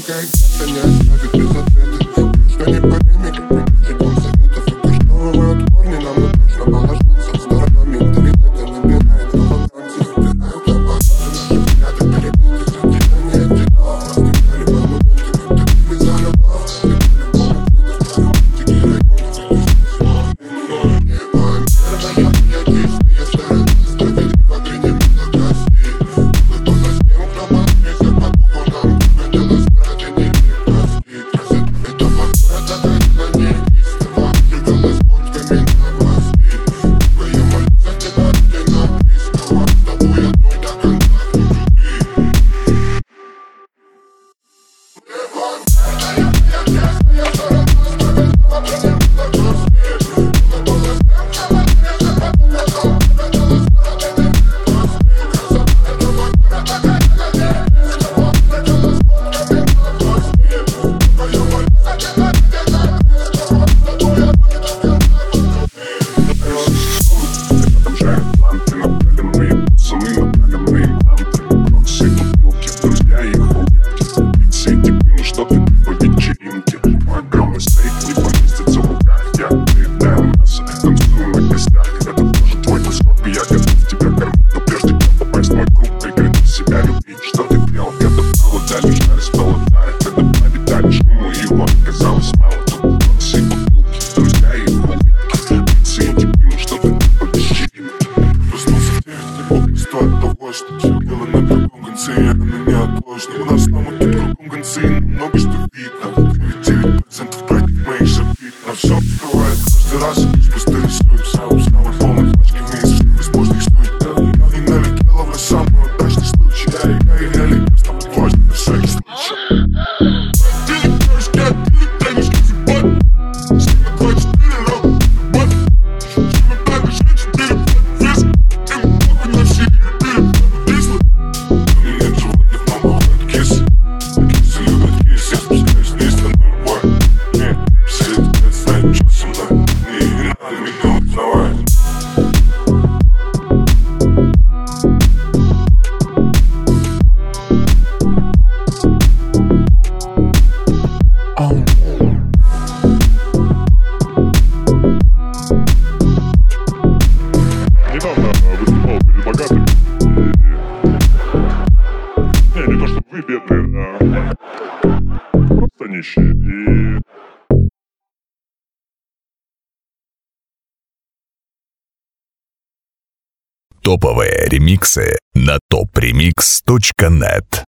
маленькая детка не оставит без ответа. Что не пойми, как практикум советов. И что бывают парни, нам не точно положиться. Сторона менталитета набирает на вакансии. Вдыхаю клапан, наши взгляды перебиты. Закидание цветов, расстреляли по мудетке. Как ты за любовь, ты по-любому цветов. Ты героиня, первая моя чистая сторона. Справедливо приним на России. Улыбку за тем, кто подписан по духу нам. Хотелось брать, а не прекрасный. Красота этого города дарила не истинно. Двигалась путьками на власти. Твою молю за тебя, ты нам близкого. С тобой одной до конца кручу ты. Что все дело на другом конце, я на неотложно. У нас мама тут в другом конце, и много что видно. 99% братьев моих забит. На все бывает каждый раз, лишь просто рисует. Самый полный пачки вместе, что бесполезно рисует. Я и налетела в самый удачный случай. Я и налетела, с тобой важно на всякий случай. Недавно выступал перед богатыми. Не то, что вы бедные, а просто нищие. Топовые ремиксы на topremix.net.